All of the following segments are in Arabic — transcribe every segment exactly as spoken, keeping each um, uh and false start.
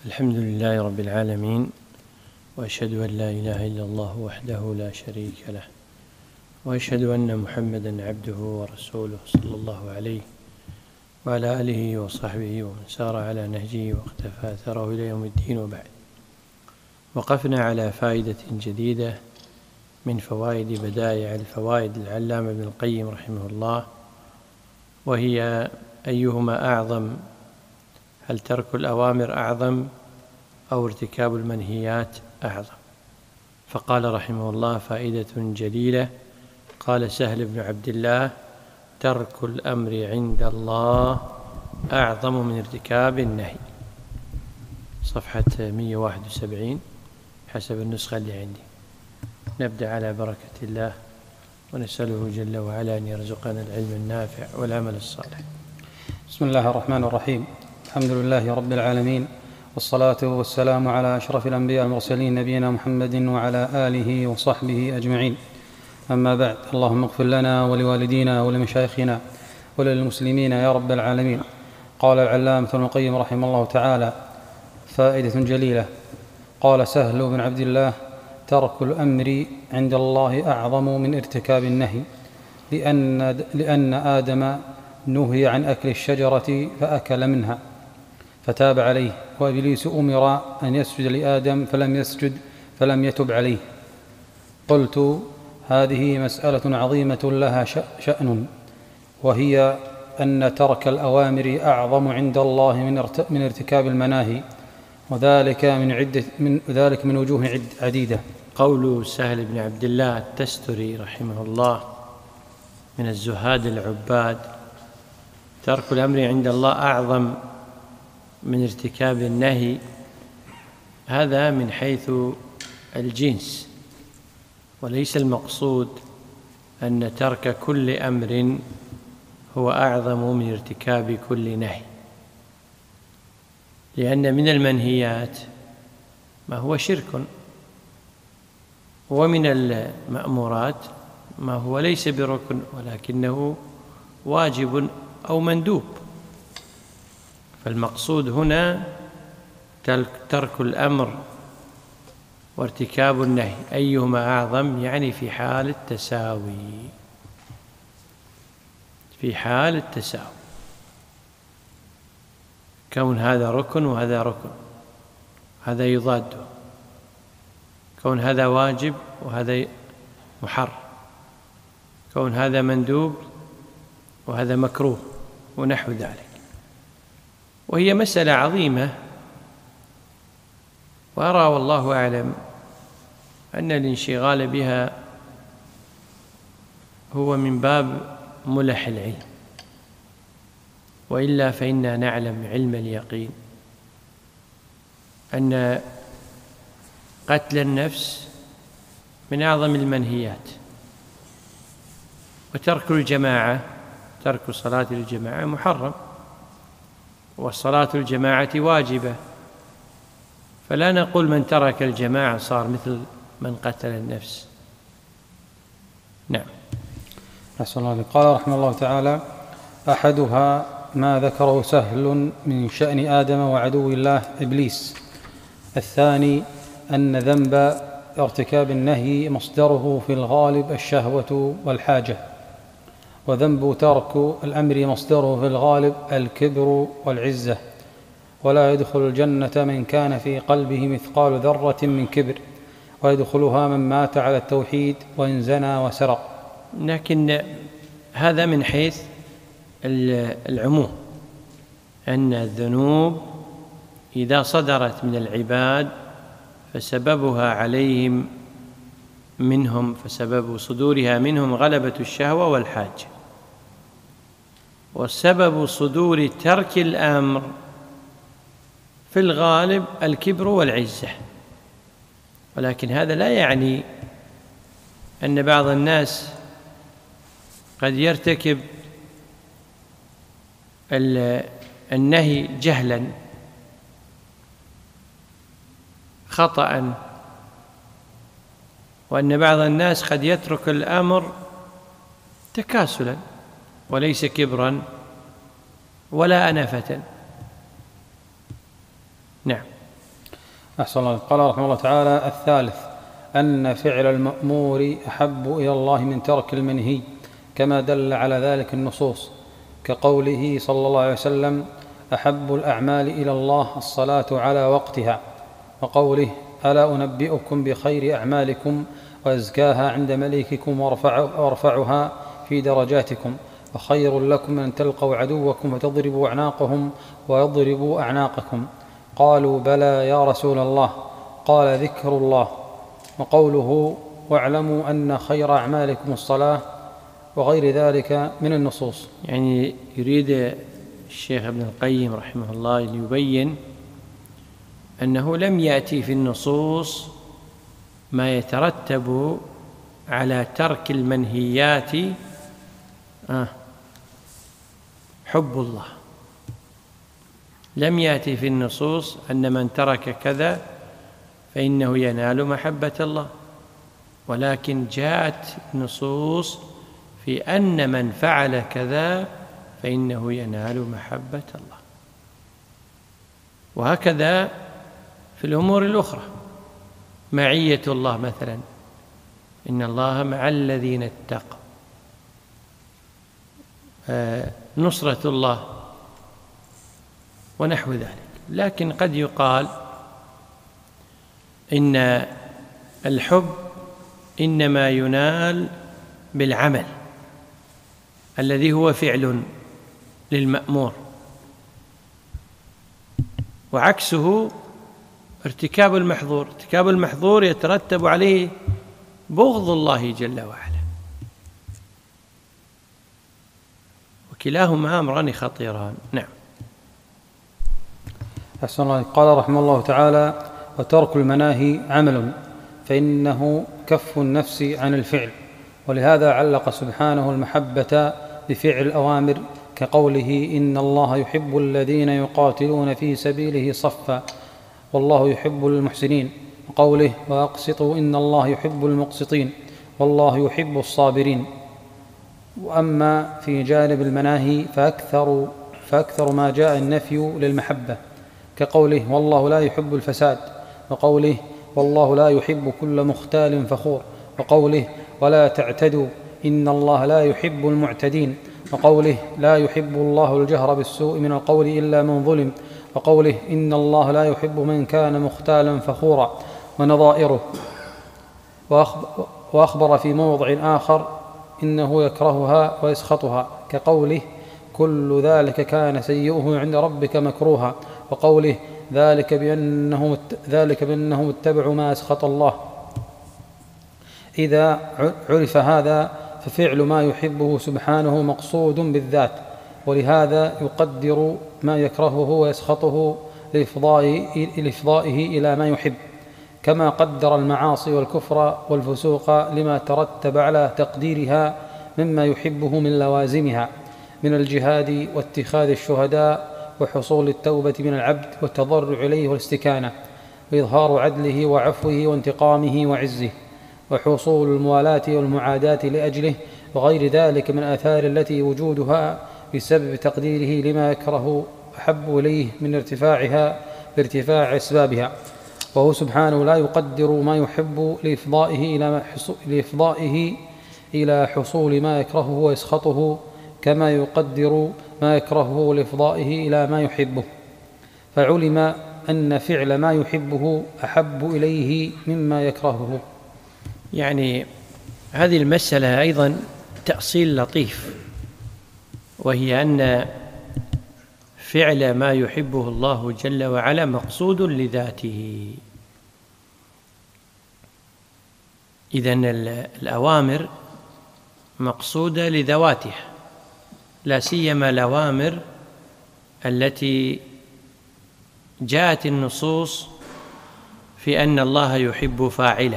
الحمد لله رب العالمين، وأشهد أن لا إله إلا الله وحده لا شريك له، وأشهد أن محمدًا عبده ورسوله صلى الله عليه وعلى آله وصحبه ومن سار على نهجه واقتفى أثره إلى يوم الدين. وبعد، وقفنا على فائدة جديدة من فوائد بدائع الفوائد العلامة ابن القيم رحمه الله، وهي أيهما أعظم؟ هل ترك الأوامر أعظم أو ارتكاب المنهيات أعظم؟ فقال رحمه الله فائدة جليلة، قال سهل بن عبد الله: ترك الأمر عند الله أعظم من ارتكاب النهي. صفحة مئة وواحد وسبعين حسب النسخة اللي عندي. نبدأ على بركة الله، ونسأله جل وعلا أن يرزقنا العلم النافع والعمل الصالح. بسم الله الرحمن الرحيم. الحمد لله رب العالمين، والصلاة والسلام على أشرف الأنبياء المرسلين نبينا محمد وعلى آله وصحبه أجمعين. أما بعد، اللهم اغفر لنا ولوالدينا ولمشايخنا وللمسلمين يا رب العالمين. قال العلامة ابن القيم رحمه الله تعالى فائدة جليلة، قال سهل بن عبد الله: ترك الأمر عند الله أعظم من ارتكاب النهي، لأن, لأن آدم نهي عن أكل الشجرة فأكل منها فتاب عليه، وإبليس أمر أن يسجد لآدم فلم يسجد فلم يتب عليه. قلت: هذه مسألة عظيمة لها شأن، وهي أن ترك الأوامر أعظم عند الله من ارتكاب المناهي، وذلك من عدة من ذلك من وجوه عديدة. قول سهل بن عبد الله التستري رحمه الله من الزهاد العباد: ترك الأمر عند الله أعظم من ارتكاب النهي، هذا من حيث الجنس، وليس المقصود أن ترك كل أمر هو أعظم من ارتكاب كل نهي، لأن من المنهيات ما هو شرك، ومن المأمورات ما هو ليس بركن ولكنه واجب أو مندوب. فالمقصود هنا ترك الأمر وارتكاب النهي، أيهما أعظم؟ يعني في حال التساوي، في حال التساوي، كون هذا ركن وهذا ركن، هذا يضاده، كون هذا واجب وهذا محرم، كون هذا مندوب وهذا مكروه، ونحو ذلك. وهي مسألة عظيمة، وأرى والله أعلم أن الانشغال بها هو من باب ملح العلم، وإلا فإنا نعلم علم اليقين أن قتل النفس من أعظم المنهيات، وترك الجماعة، ترك صلاة الجماعة محرم، والصلاة الجماعة واجبة، فلا نقول من ترك الجماعة صار مثل من قتل النفس. نعم. أحسن الله. قال رحمه الله تعالى: أحدها ما ذكره سهل من شأن آدم وعدو الله إبليس. الثاني أن ذنب ارتكاب النهي مصدره في الغالب الشهوة والحاجة، وذنب ترك الأمر مصدره في الغالب الكبر والعزة، ولا يدخل الجنة من كان في قلبه مثقال ذرة من كبر، ويدخلها من مات على التوحيد وإن زنى وسرق. لكن هذا من حيث العموم، أن الذنوب إذا صدرت من العباد فسببها عليهم منهم، فسبب صدورها منهم غلبة الشهوة والحاجة، وسبب صدور ترك الأمر في الغالب الكبر والعزة. ولكن هذا لا يعني أن بعض الناس قد يرتكب النهي جهلا خطأ، وأن بعض الناس قد يترك الأمر تكاسلا وليس كبرا ولا أنفة. نعم. أحسن الله. قال رحمه الله تعالى: الثالث أن فعل المأمور أحب إلى الله من ترك المنهي، كما دل على ذلك النصوص، كقوله صلى الله عليه وسلم: أحب الأعمال إلى الله الصلاة على وقتها، وقوله: ألا أنبئكم بخير أعمالكم وأزكاها عند مليككم وارفعها في درجاتكم، وخير لكم أن تلقوا عدوكم وتضربوا أعناقهم ويضربوا أعناقكم. قالوا: بلى يا رسول الله. قال: ذكر الله. وقوله: واعلموا أن خير أعمالكم الصلاة، وغير ذلك من النصوص. يعني يريد الشيخ ابن القيم رحمه الله ليبين أنه لم يأتي في النصوص ما يترتب على ترك المنهيات آه حب الله. لم يأتي في النصوص أن من ترك كذا فإنه ينال محبة الله، ولكن جاءت نصوص في أن من فعل كذا فإنه ينال محبة الله. وهكذا في الأمور الأخرى، معية الله مثلا، إن الله مع الذين اتقوا، نصرة الله ونحو ذلك. لكن قد يقال إن الحب إنما ينال بالعمل الذي هو فعل للمأمور، وعكسه ارتكاب المحظور. ارتكاب المحظور يترتب عليه بغض الله جل وعلا، وكلاهما أمران خطيران. نعم. أحسن الله. قال رحمه الله تعالى: وترك المناهي عمل، فإنه كف النفس عن الفعل، ولهذا علق سبحانه المحبة بفعل الأوامر، كقوله: إن الله يحب الذين يقاتلون في سبيله صفا والله يحب المحسنين، وقوله: وأقسطوا إن الله يحب المقسطين والله يحب الصابرين. وأما في جانب المناهي فأكثر, فأكثر ما جاء النفي للمحبة، كقوله: والله لا يحب الفساد، وقوله: والله لا يحب كل مختال فخور، وقوله: ولا تعتدوا إن الله لا يحب المعتدين، وقوله: لا يحب الله الجهر بالسوء من القول إلا من ظلم، وقوله: إن الله لا يحب من كان مختالا فخورا، ونظائره. وأخبر في موضع آخر إنه يكرهها ويسخطها، كقوله: كل ذلك كان سيئه عند ربك مكروها، وقوله: ذلك بأنهم ذلك بأنهم اتبعوا ما أسخط الله. إذا عرف هذا ففعل ما يحبه سبحانه مقصود بالذات، ولهذا يقدر ما يكرهه ويسخطه لإفضائه إلى ما يحب، كما قدر المعاصي والكفر والفسوق لما ترتب على تقديرها مما يحبه من لوازمها، من الجهاد واتخاذ الشهداء وحصول التوبة من العبد والتضرع إليه والاستكانة، وإظهار عدله وعفوه وانتقامه وعزه، وحصول الموالاة والمعاداة لأجله، وغير ذلك من الآثار التي وجودها بسبب تقديره لما يكره أحب إليه من ارتفاعها بارتفاع أسبابها. وهو سبحانه لا يقدر ما يحب لإفضائه إلى, لإفضائه إلى حصول ما يكرهه ويسخطه، كما يقدر ما يكرهه لإفضائه إلى ما يحبه، فعلم أن فعل ما يحبه أحب إليه مما يكرهه. يعني هذه المسألة أيضا تأصيل لطيف، وهي أن فعل ما يحبه الله جل وعلا مقصود لذاته. إذن الأوامر مقصودة لذواتها، لا سيما الأوامر التي جاءت النصوص في أن الله يحب فاعله،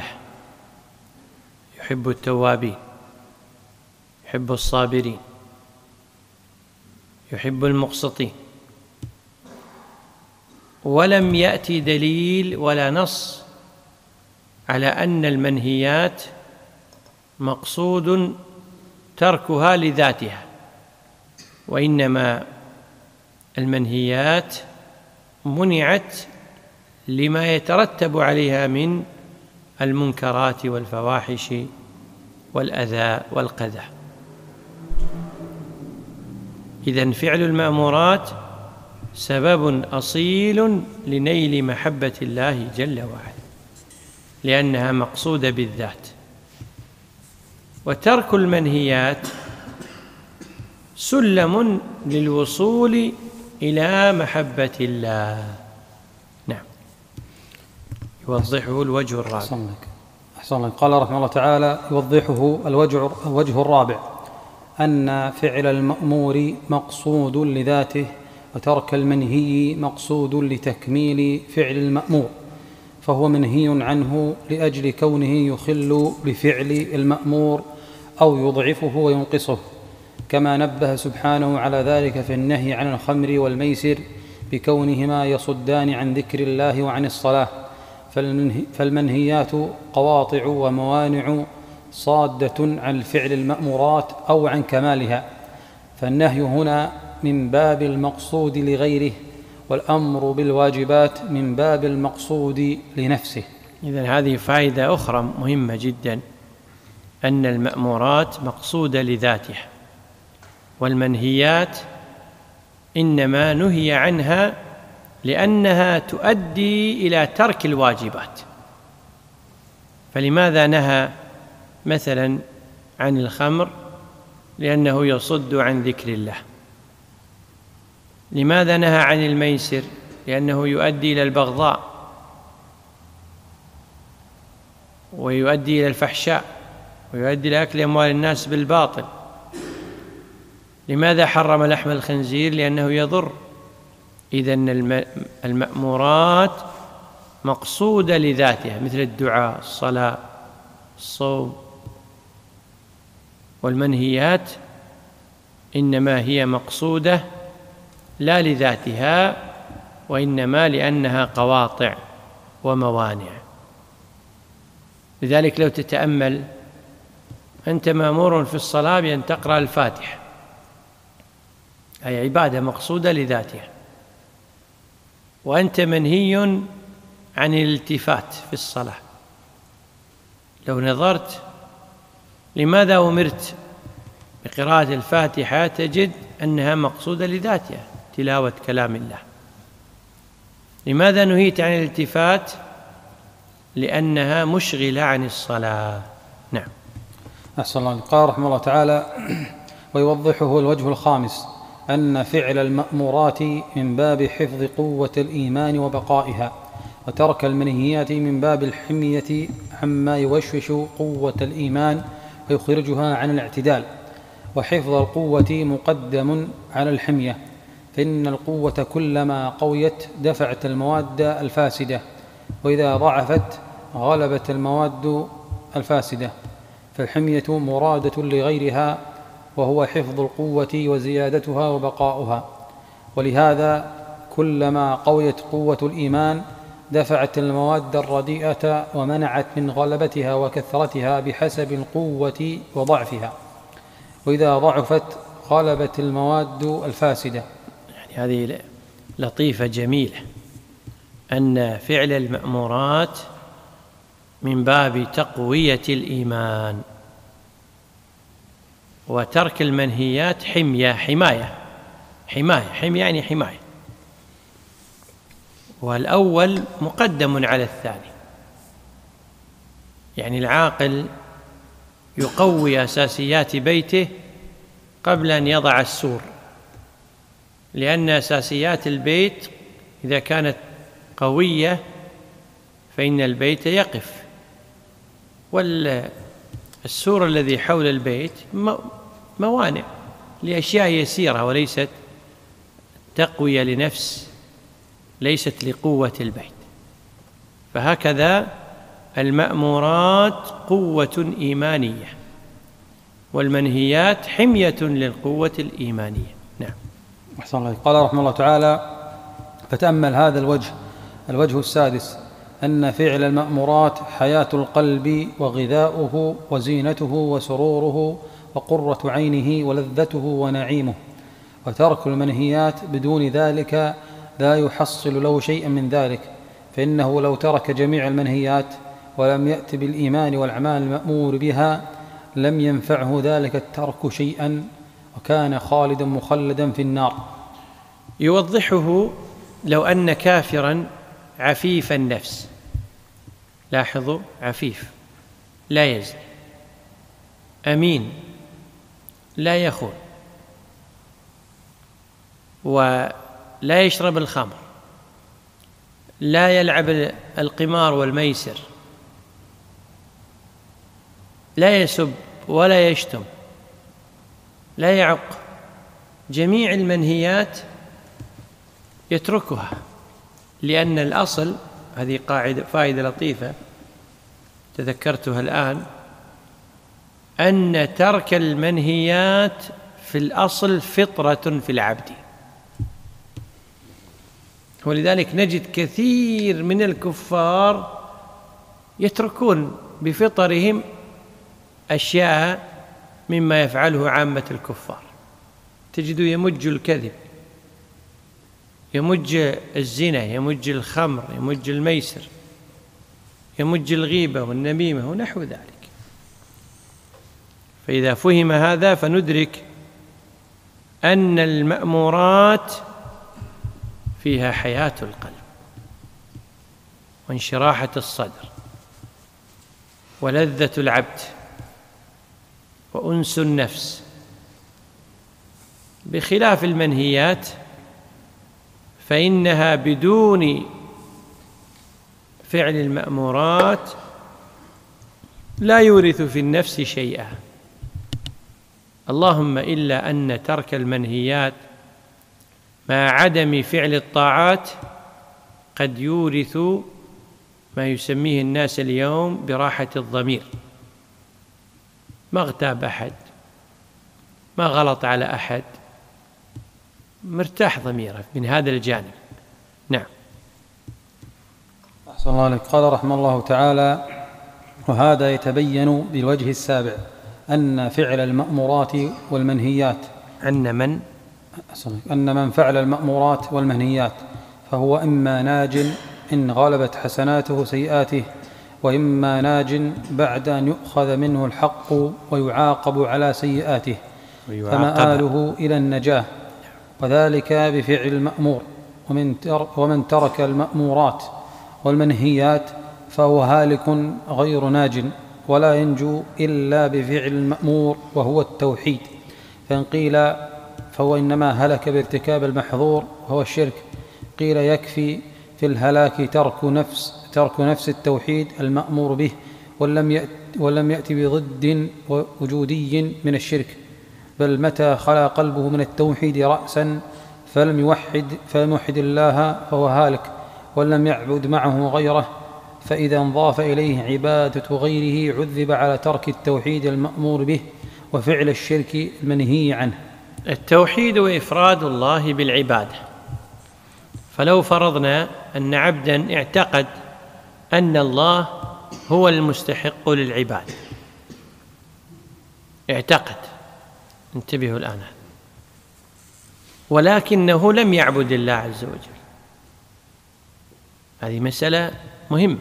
يحب التوابين، يحب الصابرين، يحب المقسطين. ولم يأتي دليل ولا نص على أن المنهيات مقصود تركها لذاتها، وإنما المنهيات منعت لما يترتب عليها من المنكرات والفواحش والأذى والقذى. إذن فعل المأمورات سبب أصيل لنيل محبة الله جل وعلا، لأنها مقصودة بالذات. وترك المنهيات سلم للوصول إلى محبة الله. نعم. يوضحه الوجه الرابع. أحسن لك. أحسن لك. قال رحمه الله تعالى: يوضحه الوجه, الوجه الرابع أن فعل المأمور مقصود لذاته، وترك المنهي مقصود لتكميل فعل المأمور، فهو منهي عنه لأجل كونه يخل بفعل المأمور أو يضعفه وينقصه، كما نبه سبحانه على ذلك في النهي عن الخمر والميسر بكونهما يصدان عن ذكر الله وعن الصلاة. فالمنهيات قواطع وموانع صادة عن فعل المأمورات أو عن كمالها، فالنهي هنا من باب المقصود لغيره، والأمر بالواجبات من باب المقصود لنفسه. إذن هذه فائدة أخرى مهمة جدا، أن المأمورات مقصودة لذاتها، والمنهيات إنما نهي عنها لأنها تؤدي إلى ترك الواجبات. فلماذا نهى مثلا عن الخمر؟ لأنه يصد عن ذكر الله. لماذا نهى عن الميسر؟ لأنه يؤدي إلى البغضاء ويؤدي إلى الفحشاء ويؤدي إلى أكل أموال الناس بالباطل. لماذا حرم لحم الخنزير؟ لأنه يضر. إذن المأمورات مقصودة لذاتها، مثل الدعاء، الصلاة، الصوم. والمنهيات إنما هي مقصودة لا لذاتها، وإنما لأنها قواطع وموانع. لذلك لو تتأمل، أنت مأمور في الصلاة بأن تقرأ الفاتحة، أي عبادة مقصودة لذاتها، وأنت منهي عن الالتفات في الصلاة. لو نظرت لماذا أمرت بقراءة الفاتحة تجد أنها مقصودة لذاتها، تلاوة كلام الله. لماذا نهيت عن الالتفات؟ لأنها مشغلة عن الصلاة. نعم. أحسن الله. قال رحمه الله تعالى: ويوضحه الوجه الخامس أن فعل المأمورات من باب حفظ قوة الإيمان وبقائها، وترك المنهيات من باب الحمية عما يوشوش قوة الإيمان ويخرجها عن الاعتدال. وحفظ القوة مقدم على الحمية، فإن القوة كلما قويت دفعت المواد الفاسدة، وإذا ضعفت غلبت المواد الفاسدة، فالحمية مرادة لغيرها، وهو حفظ القوة وزيادتها وبقاؤها. ولهذا كلما قويت قوة الإيمان دفعت المواد الرديئة ومنعت من غلبتها وكثرتها بحسب القوة وضعفها، وإذا ضعفت غلبت المواد الفاسدة. يعني هذه لطيفة جميلة، أن فعل المأمورات من باب تقوية الإيمان، وترك المنهيات حمية حماية حماية حمية يعني حماية. والأول مقدم على الثاني، يعني العاقل يقوي أساسيات بيته قبل أن يضع السور، لأن أساسيات البيت إذا كانت قوية فإن البيت يقف، والسور الذي حول البيت موانع لأشياء يسيرة وليست تقوية لنفس، ليست لقوة البيت. فهكذا المأمورات قوة إيمانية، والمنهيات حمية للقوة الإيمانية. نعم. أحسن الله. قال رحمه الله تعالى: فتأمل هذا الوجه الوجه السادس أن فعل المأمورات حياة القلب وغذاؤه وزينته وسروره وقرة عينه ولذته ونعيمه، وترك المنهيات بدون ذلك لا يحصل له شيئا من ذلك، فإنه لو ترك جميع المنهيات ولم يأت بالإيمان والأعمال المأمور بها لم ينفعه ذلك الترك شيئا، وكان خالدا مخلدا في النار. يوضحه: لو أن كافرا عفيف النفس، لاحظوا، عفيف، لا يزني، أمين، لا يخون، ولا يشرب الخمر، لا يلعب القمار والميسر، لا يسب ولا يشتم، لا يعق، جميع المنهيات يتركها، لأن الأصل، هذه قاعدة فائدة لطيفة تذكرتها الآن، أن ترك المنهيات في الأصل فطرة في العبد. ولذلك نجد كثير من الكفار يتركون بفطرهم أشياء مما يفعله عامة الكفار. تجد يمج الكذب، يمج الزنا، يمج الخمر، يمج الميسر، يمج الغيبة والنميمة ونحو ذلك. فإذا فهم هذا فندرك أن المأمورات فيها حياة القلب وانشراحة الصدر ولذة العبد وأنس النفس، بخلاف المنهيات فإنها بدون فعل المأمورات لا يورث في النفس شيئا، اللهم إلا أن ترك المنهيات مع عدم فعل الطاعات قد يورث ما يسميه الناس اليوم براحة الضمير، ما اغتاب أحد، ما غلط على أحد، مرتاح ضميره من هذا الجانب. نعم. أحسن الله عليك. قال رحمه الله تعالى: وهذا يتبين بالوجه السابع أن فعل المأمورات والمنهيات أن من أن من فعل المأمورات والمنهيات فهو إما ناج إن غلبت حسناته سيئاته، وإما ناج بعد أن يؤخذ منه الحق ويعاقب على سيئاته، فمآله إلى النجاة، وذلك بفعل المأمور. ومن, تر ومن ترك المأمورات والمنهيات فهو هالك غير ناج، ولا ينجو إلا بفعل المأمور وهو التوحيد. فإن قيل فهو إنما هلك بارتكاب المحظور وهو الشرك، قيل يكفي في الهلاك ترك نفس, ترك نفس التوحيد المأمور به، ولم يأت, ولم يأت بضد وجودي من الشرك، بل متى خلا قلبه من التوحيد رأسا فلم يوحد, فلم يوحد الله فهو هالك، ولم يعبد معه غيره، فإذا انضاف إليه عبادة غيره عذب على ترك التوحيد المأمور به وفعل الشرك المنهي عنه. التوحيد وإفراد الله بالعبادة. فلو فرضنا أن عبدا اعتقد أن الله هو المستحق للعبادة، اعتقد، انتبهوا الآن، ولكنه لم يعبد الله عز وجل، هذه مسألة مهمة،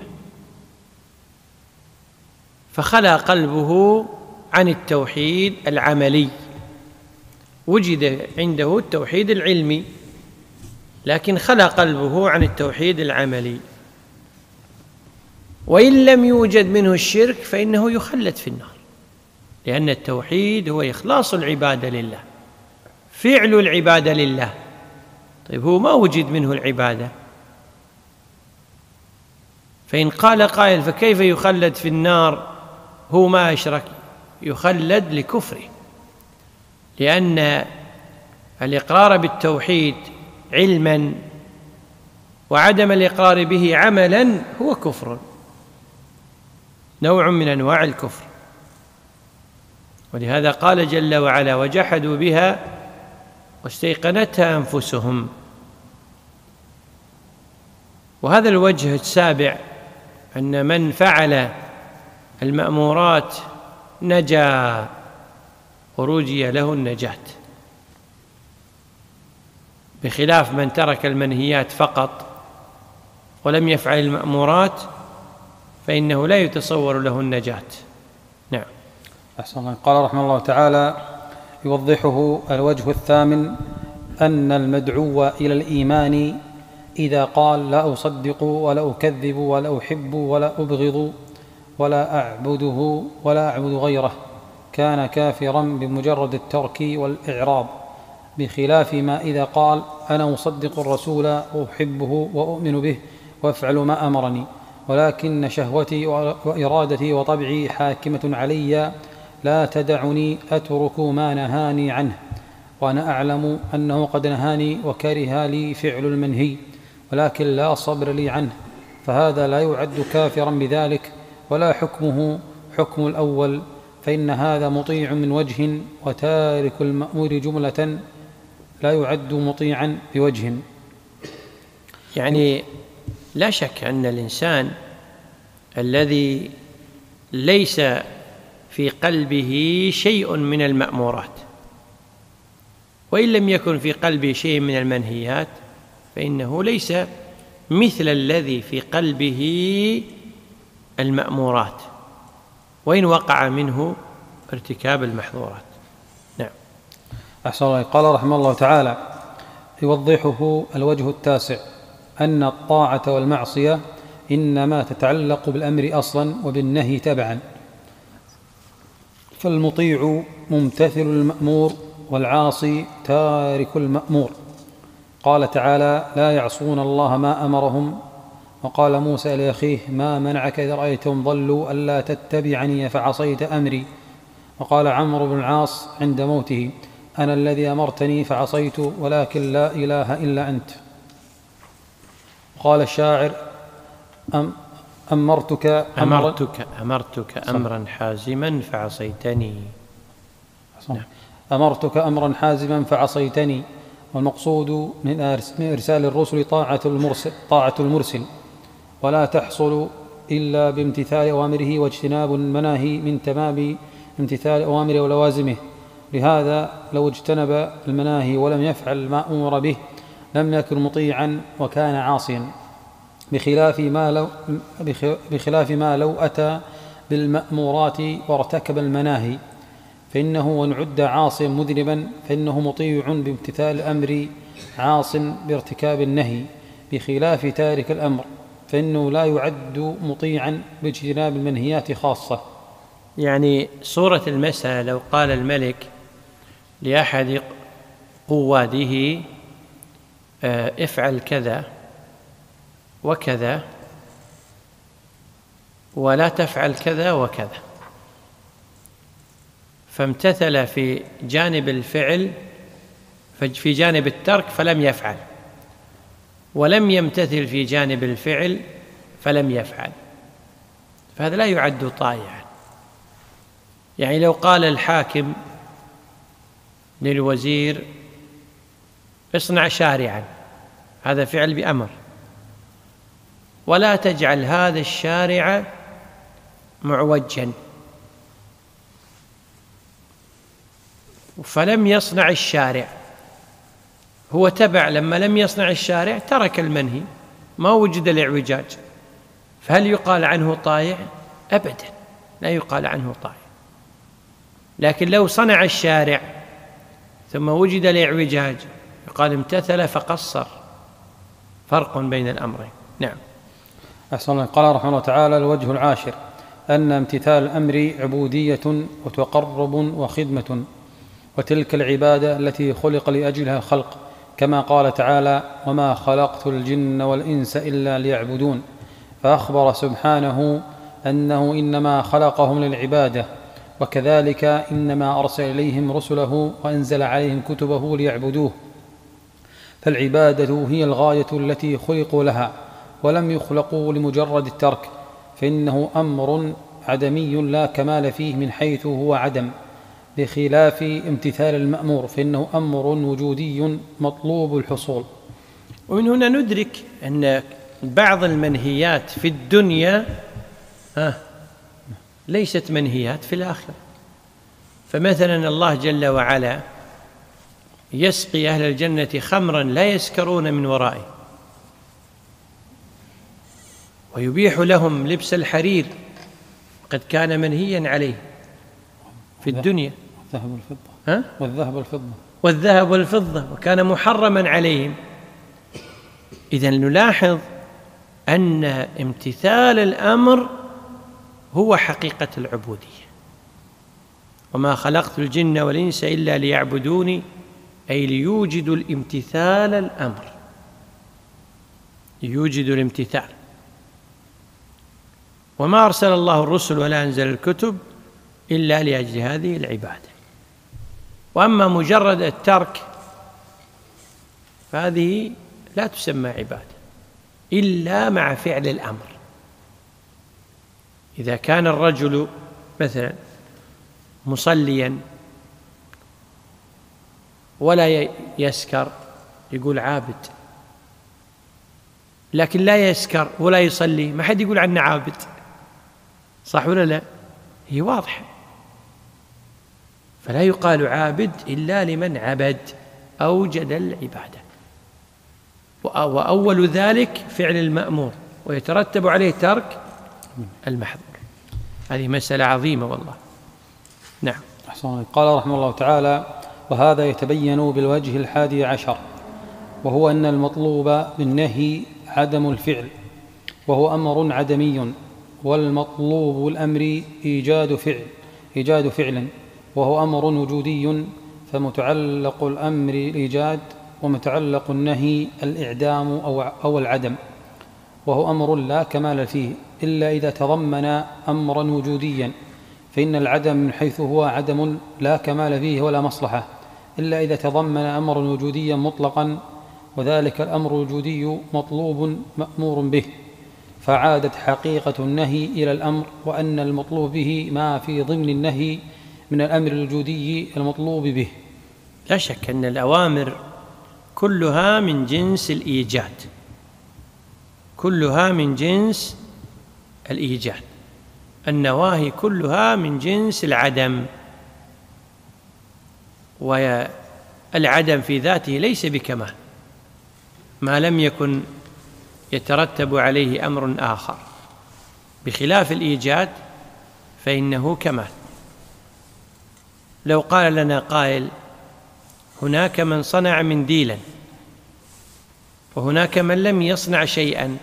فخلى قلبه عن التوحيد العملي، وجد عنده التوحيد العلمي لكن خلى قلبه عن التوحيد العملي، وإن لم يوجد منه الشرك فإنه يخلد في النار، لأن التوحيد هو إخلاص العبادة لله، فعل العبادة لله. طيب هو ما وجد منه العبادة، فإن قال قائل فكيف يخلد في النار هو ما أشرك؟ يخلد لكفره، لأن الإقرار بالتوحيد علما وعدم الإقرار به عملا هو كفر، نوع من أنواع الكفر. ولهذا قال جل وعلا: وجحدوا بها واستيقنتها أنفسهم. وهذا الوجه السابع أن من فعل المأمورات نجا ورجي له النجاة، بخلاف من ترك المنهيات فقط ولم يفعل المأمورات فإنه لا يتصور له النجاة. نعم. أحسن الله. قال رحمه الله تعالى: يوضحه الوجه الثامن أن المدعو إلى الإيمان إذا قال لا أصدق ولا أكذب ولا أحب ولا أبغض ولا أعبده ولا أعبد غيره كان كافرا بمجرد الترك والإعراض، بخلاف ما إذا قال أنا أصدق الرسول وأحبه وأؤمن به وأفعل ما أمرني، ولكن شهوتي وإرادتي وطبعي حاكمة علي لا تدعني أترك ما نهاني عنه، وأنا أعلم أنه قد نهاني وكره لي فعل المنهي ولكن لا صبر لي عنه، فهذا لا يعد كافرا بذلك ولا حكمه حكم الأول، فإن هذا مطيع من وجه وتارك المأمور جملة لا يعد مطيعا بوجه. يعني لا شك أن الإنسان الذي ليس في قلبه شيء من المأمورات وإن لم يكن في قلبه شيء من المنهيات فإنه ليس مثل الذي في قلبه المأمورات وإن وقع منه ارتكاب المحظورات. نعم. أحسن الله. قال رحمه الله تعالى: يوضحه الوجه التاسع أن الطاعة والمعصية إنما تتعلق بالأمر أصلا وبالنهي تبعا، فالمطيع ممتثل المأمور والعاصي تارك المأمور. قال تعالى: لا يعصون الله ما أمرهم. وقال موسى لأخيه: ما منعك إذ رأيتهم ضلوا ألا تتبعني فعصيت أمري. وقال عمرو بن العاص عند موته: أنا الذي أمرتني فعصيت ولكن لا إله إلا أنت. قال الشاعر: أم أمرتك أمرا أمرتك, أمرتك أمرا حازما فعصيتني. نعم. أمرتك أمرا حازما فعصيتني. والمقصود من إرسال الرسل طاعة المرسل, طاعة المرسل ولا تحصل إلا بامتثال أوامره واجتناب المناهي من تمام امتثال أوامره ولوازمه. لهذا لو اجتنب المناهي ولم يفعل ما أمر به لم يكن مطيعا وكان عاصيا، بخلاف ما لو, بخلاف ما لو أتى بالمأمورات وارتكب المناهي فإنه وإن عد عاصيا مذنبا فإنه مطيع بامتثال الأمر عاص بارتكاب النهي، بخلاف تارك الأمر فإنه لا يعد مطيعا باجتناب المنهيات خاصة. يعني صورة المسألة لو قال الملك لأحد قواده افعل كذا وكذا ولا تفعل كذا وكذا، فامتثل في جانب الفعل في جانب الترك فلم يفعل، ولم يمتثل في جانب الفعل فلم يفعل، فهذا لا يعد طائعا. يعني لو قال الحاكم للوزير اصنع شارعا، هذا فعل بأمر، ولا تجعل هذا الشارع معوجا، فلم يصنع الشارع، هو تبع لما لم يصنع الشارع ترك المنهي، ما وجد الاعوجاج، فهل يقال عنه طائع؟ أبدا لا يقال عنه طائع. لكن لو صنع الشارع ثم وجد الاعوجاج يقال امتثل فقصر، فرق بين الأمرين. نعم. أحسن الله. قال رحمه الله تعالى: الوجه العاشر أن امتثال الأمر عبودية وتقرب وخدمة، وتلك العبادة التي خلق لأجلها الخلق، كما قال تعالى: وما خلقت الجن والإنس إلا ليعبدون، فأخبر سبحانه أنه إنما خلقهم للعبادة، وكذلك إنما أرسل إليهم رسله وأنزل عليهم كتبه ليعبدوه، فالعبادة هي الغاية التي خلقوا لها ولم يخلقوا لمجرد الترك، فإنه أمر عدمي لا كمال فيه من حيث هو عدم، بخلاف امتثال المأمور فإنه أمر وجودي مطلوب الحصول. ومن هنا ندرك أن بعض المنهيات في الدنيا آه ليست منهيات في الآخرة. فمثلا الله جل وعلا يسقي أهل الجنة خمرا لا يسكرون من ورائه، ويبيح لهم لبس الحرير قد كان منهيا عليه في الدنيا، والذهب والفضة ها؟ والذهب والفضة والذهب والفضة وكان محرما عليهم. إذن نلاحظ أن امتثال الأمر هو حقيقة العبودية. وما خلقت الجن والإنس إلا ليعبدوني، أي ليوجدوا الامتثال الأمر، ليوجدوا الامتثال. وما أرسل الله الرسل ولا أنزل الكتب إلا لأجل هذه العبادة. وأما مجرد الترك فهذه لا تسمى عبادة إلا مع فعل الأمر. إذا كان الرجل مثلا مصليا ولا يسكر يقول عابد، لكن لا يسكر ولا يصلي ما حد يقول عنه عابد، صح ولا لا؟ هي واضحة. فلا يقال عابد إلا لمن عبد، أوجد العبادة. وأول ذلك فعل المأمور ويترتب عليه ترك المحظور. هذه مسألة عظيمة والله. نعم. أحسن. قال رحمه الله تعالى: وهذا يتبين بالوجه الحادي عشر، وهو أن المطلوب بالنهي عدم الفعل، وهو أمر عدمي، والمطلوب الأمر إيجاد فعل إيجاد فعل وهو أمر وجودي، فمتعلق الأمر الإيجاد ومتعلق النهي الإعدام أو, أو العدم، وهو أمر لا كمال فيه إلا إذا تضمن أمرا وجوديا، فإن العدم من حيث هو عدم لا كمال فيه ولا مصلحة إلا إذا تضمن أمرا وجوديا مطلقا، وذلك الأمر الوجودي مطلوب مأمور به، فعادت حقيقة النهي إلى الأمر، وأن المطلوب به ما في ضمن النهي من الأمر الوجودي المطلوب به. لا شك أن الأوامر كلها من جنس الإيجاد، كلها من جنس الإيجاد، النواهي كلها من جنس العدم، والعدم في ذاته ليس بكمال ما لم يكن يترتب عليه أمر آخر، بخلاف الإيجاد فإنه كمال. لو قال لنا قائل: هناك من صنع منديلا وهناك من لم يصنع شيئا،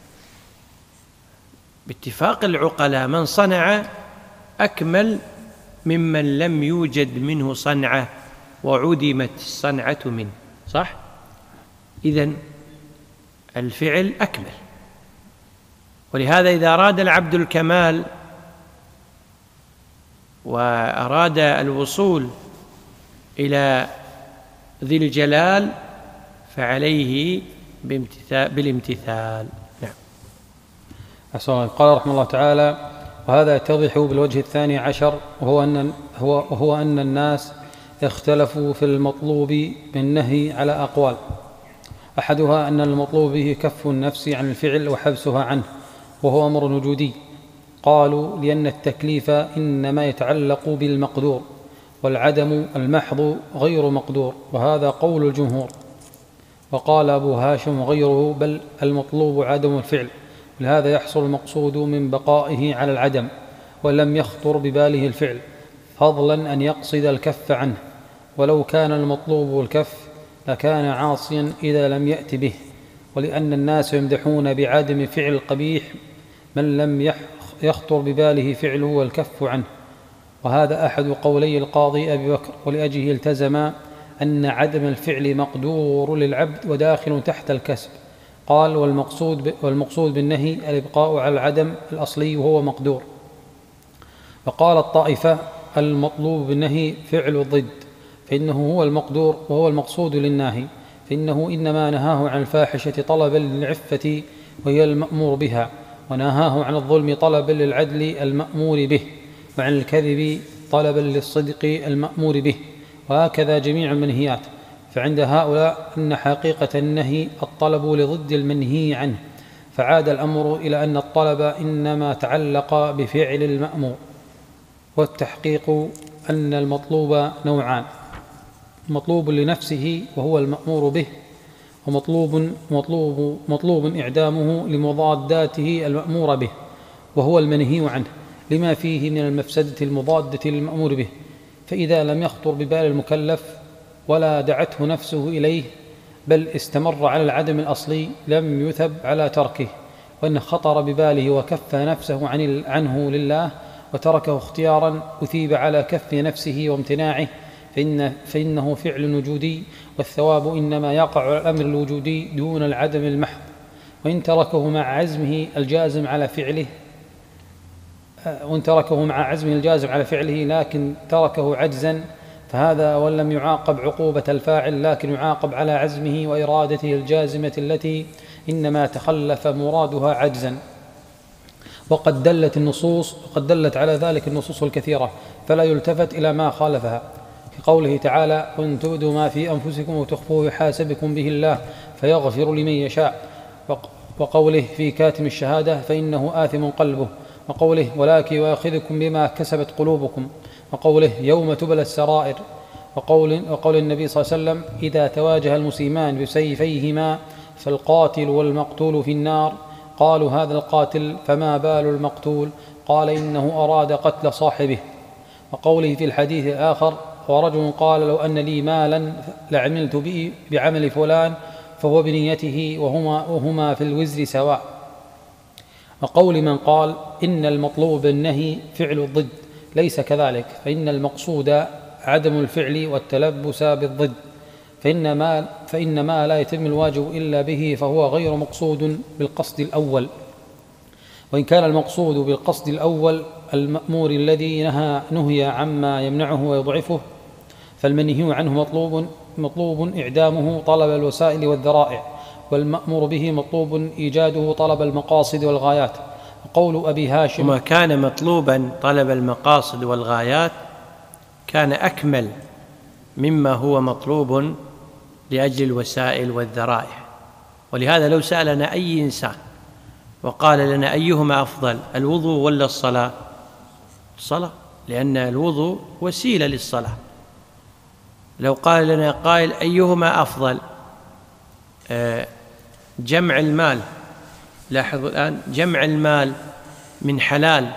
باتفاق العقلاء من صنع أكمل ممن لم يوجد منه صنعة وعدمت الصنعة منه، صح؟ إذن الفعل أكمل. ولهذا إذا أراد العبد الكمال وأراد الوصول إلى ذي الجلال فعليه بالامتثال. نعم. أحسن. قال رحمه الله تعالى: وهذا يتضح بالوجه الثاني عشر، وهو أن, هو وهو أن الناس اختلفوا في المطلوب بالنهي على أقوال، أحدها أن المطلوب به كف النفس عن الفعل وحبسها عنه، وهو أمر وجودي. قالوا: لأن التكليف إنما يتعلق بالمقدور، والعدم المحض غير مقدور، وهذا قول الجمهور. وقال أبو هاشم وغيره: بل المطلوب عدم الفعل، ولهذا يحصل المقصود من بقائه على العدم ولم يخطر بباله الفعل، فضلا أن يقصد الكف عنه. ولو كان المطلوب الكف لكان عاصيا إذا لم يأت به، ولأن الناس يمدحون بعدم فعل القبيح من لم يخطر بباله فعله والكف عنه. وهذا أحد قولي القاضي أبي بكر، ولأجله التزم أن عدم الفعل مقدور للعبد وداخل تحت الكسب. قال: والمقصود, والمقصود بالنهي الإبقاء على العدم الأصلي وهو مقدور. وقال الطائفة: المطلوب بالنهي فعل الضد، فإنه هو المقدور وهو المقصود للناهي، فإنه إنما نهاه عن الفاحشة طلبا للعفة وهي المأمور بها، ونهاه عن الظلم طلبا للعدل المأمور به، وعن الكذب طلبا للصدق المأمور به، وهكذا جميع المنهيات. فعند هؤلاء أن حقيقة النهي الطلب لضد المنهي عنه، فعاد الأمر إلى أن الطلب إنما تعلق بفعل المأمور. والتحقيق أن المطلوب نوعان: مطلوب لنفسه وهو المأمور به، ومطلوب مطلوب مطلوب إعدامه لمضاداته المأمور به، وهو المنهي عنه لما فيه من المفسدة المضادة للمأمور به. فإذا لم يخطر ببال المكلف ولا دعته نفسه إليه بل استمر على العدم الأصلي لم يثب على تركه، وإن خطر بباله وكف نفسه عن عنه لله وتركه اختيارا أثيب على كف نفسه وامتناعه، فإن فإنه فعل وجودي، والثواب إنما يقع على الأمر الوجودي دون العدم المحض. وإن تركه مع عزمه الجازم على فعله وإن تركه مع عزمه الجازم على فعله لكن تركه عجزا فهذا وإن لم يعاقب عقوبة الفاعل لكن يعاقب على عزمه وإرادته الجازمة التي إنما تخلف مرادها عجزا. وقد دلت النصوص وقد دلت على ذلك النصوص الكثيرة، فلا يلتفت إلى ما خالفها، كقوله تعالى: وإن تبدوا ما في أنفسكم وتخفوه يحاسبكم به الله فيغفر لمن يشاء، وقوله في كاتم الشهادة: فإنه آثم قلبه، وقوله: ولكن يؤاخذكم بما كسبت قلوبكم، وقوله: يوم تبلى السرائر، وقول, وقول النبي صلى الله عليه وسلم: إذا تواجه المسلمان بسيفيهما فالقاتل والمقتول في النار. قالوا: هذا القاتل فما بال المقتول؟ قال: إنه أراد قتل صاحبه. وقوله في الحديث الآخر: ورجل قال: لو أن لي مالا لعملت به بعمل فلان فهو بنيته وهما, وهما في الوزر سواء. وقول من قال: إن المطلوب بالنهي فعل الضد، ليس كذلك، فإن المقصود عدم الفعل والتلبس بالضد، فإن ما, فإن ما لا يتم الواجب إلا به فهو غير مقصود بالقصد الأول. وإن كان المقصود بالقصد الأول المأمور الذي نهى نهي عما يمنعه ويضعفه فالمنهي عنه مطلوب مطلوب إعدامه طلب الوسائل والذرائع، والمأمور به مطلوب إيجاده طلب المقاصد والغايات. وقول أبي هاشم: وما كان مطلوبا طلب المقاصد والغايات كان أكمل مما هو مطلوب لأجل الوسائل والذرائع. ولهذا لو سألنا أي إنسان وقال لنا أيهما أفضل، الوضوء ولا الصلاة؟ الصلاة، لأن الوضوء وسيلة للصلاة. لو قال لنا قائل أيهما أفضل، جمع المال، لاحظوا الآن، جمع المال من حلال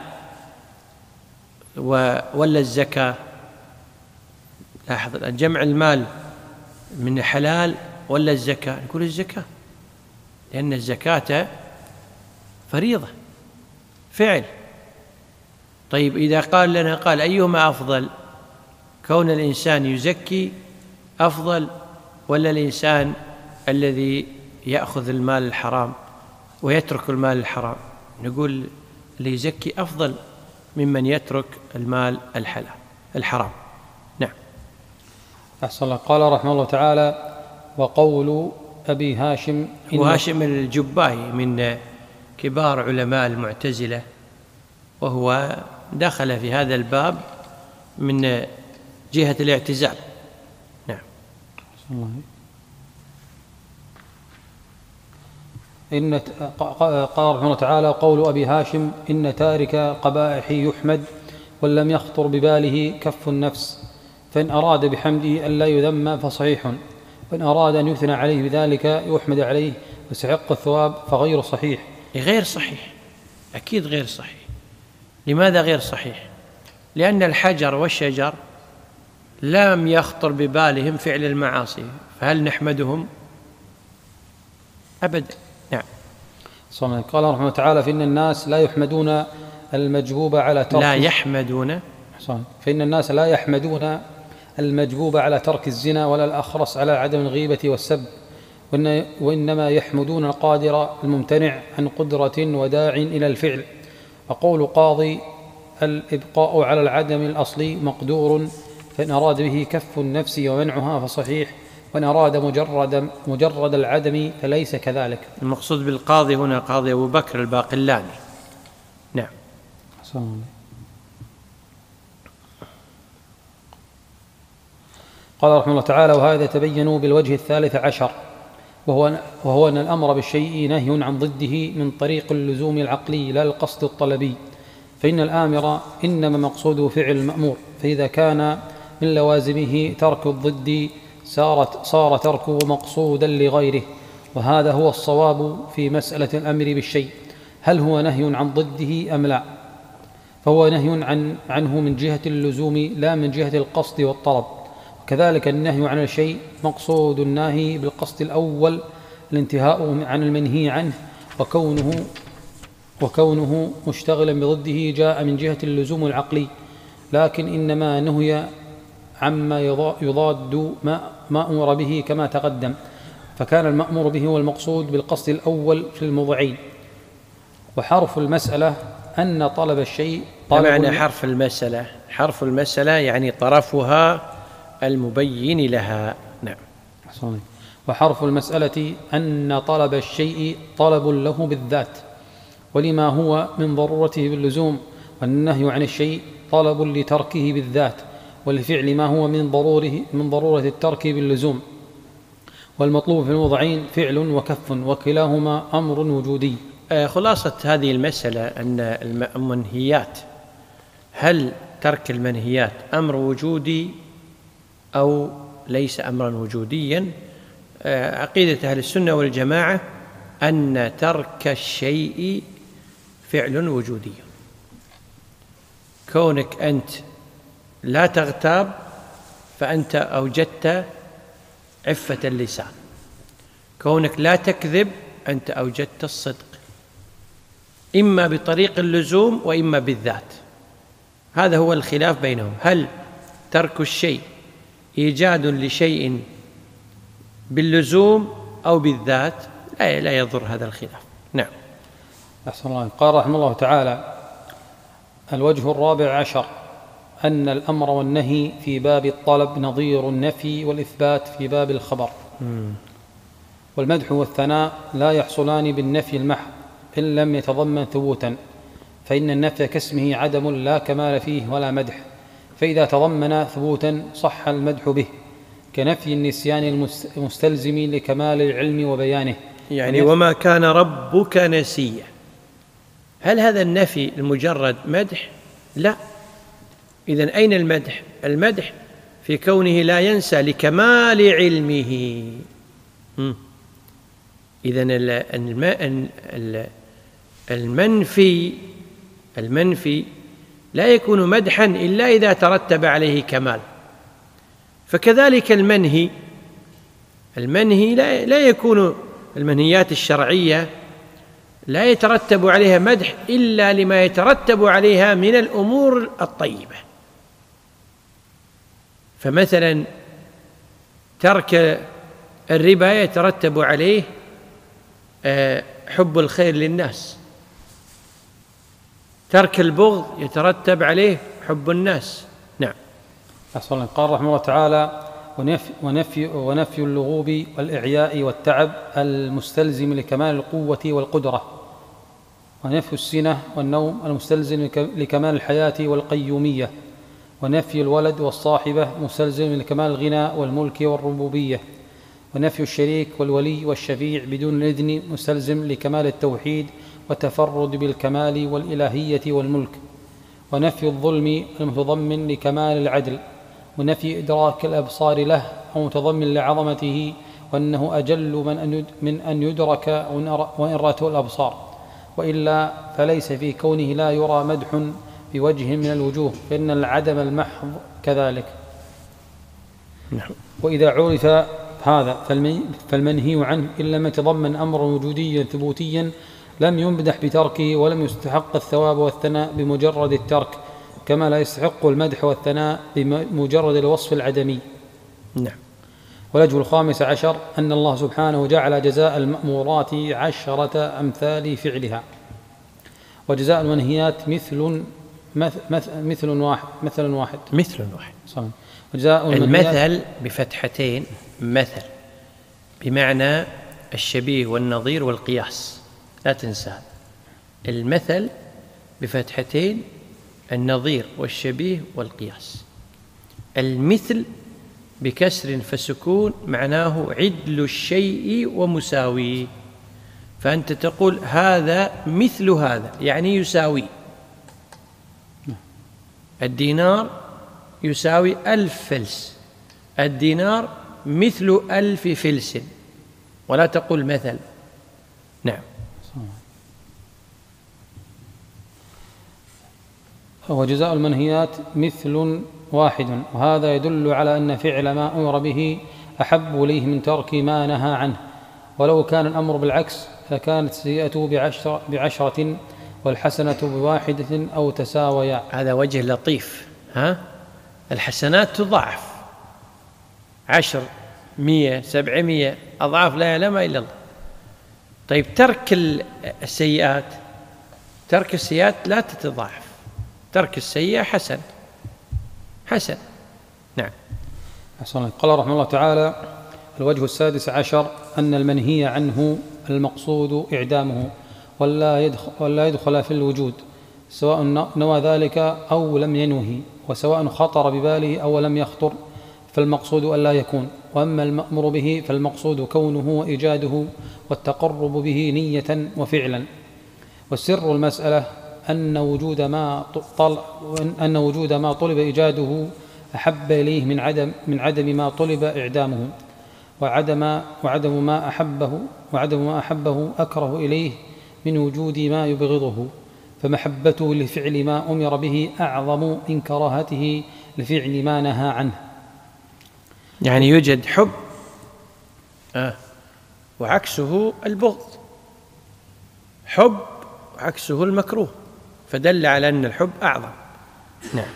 ولا الزكاة؟ لاحظ الآن، جمع المال من حلال ولا الزكاة؟ نقول الزكاة، لأن الزكاة فريضة فعل. طيب إذا قال لنا قال أيهما أفضل، كون الإنسان يزكي أفضل ولا الإنسان الذي يأخذ المال الحرام ويترك المال الحرام؟ نقول اللي يزكي أفضل ممن يترك المال الحلال الحرام. نعم. أحسن الله. قال رحمه الله تعالى: وقول أبي هاشم، وهاشم الجبائي من كبار علماء المعتزلة، وهو دخل في هذا الباب من جهة الاعتزال. نعم. الله. إن قال رحمه الله تعالى: قول أبي هاشم: إن تارك قبائح يحمد ولم يخطر بباله كف النفس، فإن أراد بحمده أن لا يذم فصحيح، وإن أراد أن يثنى عليه بذلك يحمد عليه ويستحق الثواب فغير صحيح. غير صحيح، أكيد غير صحيح. لماذا غير صحيح؟ لأن الحجر والشجر لم يخطر ببالهم فعل المعاصي، فهل نحمدهم؟ أبدا. نعم. صحيح. قال رحمه الله تعالى: فإن الناس لا يحمدون المجبوب على ترك لا يحمدون صحيح. فإن الناس لا يحمدون المجبوب على ترك الزنا ولا الأخرس على عدم الغيبة والسب، وإنما يحمدون القادر الممتنع عن قدرة وداع إلى الفعل. وقول قاضي: الإبقاء على العدم الأصلي مقدور، فإن أراد به كف النفس ومنعها فصحيح، وإن أراد مجرد, مجرد العدم فليس كذلك. المقصود بالقاضي هنا قاضي أبو بكر الباقلاني. نعم. صحيح. قال رحمه الله تعالى: وهذا تبين بالوجه الثالث عشر، وهو, وهو أن الأمر بالشيء نهي عن ضده من طريق اللزوم العقلي لا القصد الطلبي، فإن الآمر إنما مقصوده فعل المأمور، فإذا كان من لوازمه ترك الضد صارت صار تركه مقصودا لغيره، وهذا هو الصواب في مسألة الأمر بالشيء، هل هو نهي عن ضده أم لا؟ فهو نهي عن عنه من جهة اللزوم لا من جهة القصد والطلب. وكذلك النهي عن الشيء مقصود النهي بالقصد الأول الانتهاء عن المنهي عنه، وكونه وكونه مشتغلا بضده جاء من جهة اللزوم العقلي، لكن إنما نهي عما يضاد ما, ما أمر به كما تقدم، فكان المأمور به هو المقصود بالقصد الأول في الموضعين. وحرف المسألة أن طلب الشيء طلب معنى حرف المسألة، حرف المسألة يعني طرفها المبين لها. نعم. وحرف المسألة أن طلب الشيء طلب له بالذات ولما هو من ضرورته باللزوم، والنهي عن الشيء طلب لتركه بالذات ولفعل ما هو من ضروره من ضرورة الترك باللزوم. والمطلوب في الموضعين فعل وكف، وكلاهما أمر وجودي. خلاصة هذه المسألة أن المنهيات، هل ترك المنهيات أمر وجودي أو ليس أمرا وجوديا؟ عقيدة أهل السنة والجماعة أن ترك الشيء فعل وجودي. كونك أنت لا تغتاب فأنت أوجدت عفة اللسان، كونك لا تكذب أنت أوجدت الصدق، إما بطريق اللزوم وإما بالذات. هذا هو الخلاف بينهم، هل ترك الشيء إيجاد لشيء باللزوم أو بالذات؟ لا, لا يضر هذا الخلاف. نعم. أحسن الله. قال رحمه الله تعالى: الوجه الرابع عشر أن الأمر والنهي في باب الطلب نظير النفي والإثبات في باب الخبر. م. والمدح والثناء لا يحصلان بالنفي المحض إن لم يتضمن ثبوتا، فإن النفي كاسمه عدم لا كمال فيه ولا مدح، فإذا تضمن ثبوتا صح المدح به، كنفي النسيان المستلزم لكمال العلم وبيانه. يعني وما كان ربك نسيا، هل هذا النفي المجرد مدح؟ لا. إذن أين المدح؟ المدح في كونه لا ينسى لكمال علمه. إذن المنفي المنفي لا يكون مدحا إلا إذا ترتب عليه كمال، فكذلك المنهي المنهي لا, لا يكون المنهيات الشرعية لا يترتب عليها مدح إلا لما يترتب عليها من الأمور الطيبة. فمثلا ترك الربا يترتب عليه حب الخير للناس، ترك البغض يترتب عليه حب الناس. نعم. أحسن. قال رحمه الله تعالى: ونفي, ونفي, ونفي اللغوب والإعياء والتعب المستلزم لكمال القوة والقدرة، ونفي السنة والنوم المستلزم لكمال الحياة والقيومية، ونفي الولد والصاحبة مستلزم لكمال الغنى والملك والربوبية، ونفي الشريك والولي والشفيع بدون الإذن مستلزم لكمال التوحيد والتفرد بالكمال والإلهية والملك، ونفي الظلم المتضمن لكمال العدل، ونفي إدراك الأبصار له أو متضمن لعظمته وأنه أجل من أن يدرك وإن رأته الأبصار، وإلا فليس في كونه لا يرى مدح بوجه من الوجوه، فإن العدم المحض كذلك. وإذا عرف هذا فالمنهي عنه إن لم يتضمن أمرا وجوديا ثبوتيا لم يمدح بتركه ولم يستحق الثواب والثناء بمجرد الترك، كما لا يستحق المدح والثناء بمجرد الوصف العدمي. نعم. والوجه الخامس عشر أن الله سبحانه جعل جزاء المأمورات عشرة أمثال فعلها، وجزاء المنهيات مثل مثل مثل واحد مثل واحد مثل واحد صحيح. وجزاء المثل بفتحتين، مثل بمعنى الشبيه والنظير والقياس، لا تنسى المثل بفتحتين، النظير والشبيه والقياس. المثل بكسر فسكون معناه عدل الشيء ومساويه، فأنت تقول هذا مثل هذا يعني يساوي. الدينار يساوي ألف فلس، الدينار مثل ألف فلس، ولا تقول مثل. نعم. وجزاء المنهيات مثل واحد، وهذا يدل على أن فعل ما أمر به أحب إليه من ترك ما نهى عنه، ولو كان الأمر بالعكس فكانت السيئة بعشرة, بعشرة والحسنة بواحدة أو تساويا. هذا وجه لطيف. ها؟ الحسنات تضاعف عشر، مية، سبعمية أضعاف لا يعلمها إلا الله. طيب ترك السيئات، ترك السيئات لا تتضاعف، ترك السيئة حسن حسن. نعم. أحسن. قال رحمه الله تعالى: الوجه السادس عشر أن المنهي عنه المقصود إعدامه ولا يدخل, ولا يدخل في الوجود، سواء نوى ذلك أو لم ينوه، وسواء خطر بباله أو لم يخطر، فالمقصود ألا يكون. وأما المأمور به فالمقصود كونه وإيجاده والتقرب به نية وفعلا. والسر المسألة أن وجود ما طل أن وجود ما طلب إيجاده أحب إليه من عدم من عدم ما طلب إعدامه، وعدم وعدم ما أحبه وعدم ما أحبه أكره إليه من وجود ما يبغضه، فمحبته لفعل ما أمر به أعظم من كراهته لفعل ما نهى عنه. يعني يوجد حب آه. وعكسه البغض، حب وعكسه المكروه، فدل على أن الحب أعظم. نعم.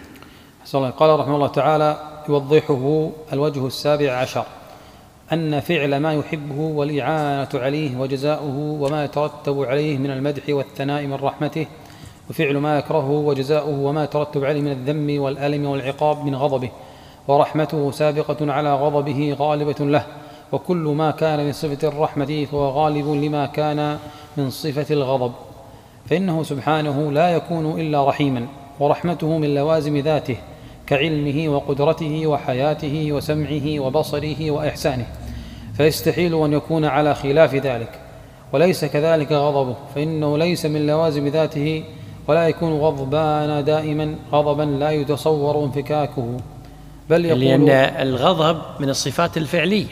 قال رحمه الله تعالى: يوضحه الوجه السابع عشر أن فعل ما يحبه والإعانة عليه وجزاؤه وما يترتب عليه من المدح والثناء من رحمته، وفعل ما يكرهه وجزاؤه وما يترتب عليه من الذم والألم والعقاب من غضبه، ورحمته سابقة على غضبه غالبة له، وكل ما كان من صفة الرحمة فهو غالب لما كان من صفة الغضب، فإنه سبحانه لا يكون إلا رحيما، ورحمته من لوازم ذاته كعلمه وقدرته وحياته وسمعه وبصره وإحسانه، فيستحيل أن يكون على خلاف ذلك. وليس كذلك غضبه، فإنه ليس من لوازم ذاته، ولا يكون غضبان دائما غضبا لا يتصور انفكاكه، بل يقول لأن الغضب من الصفات الفعلية،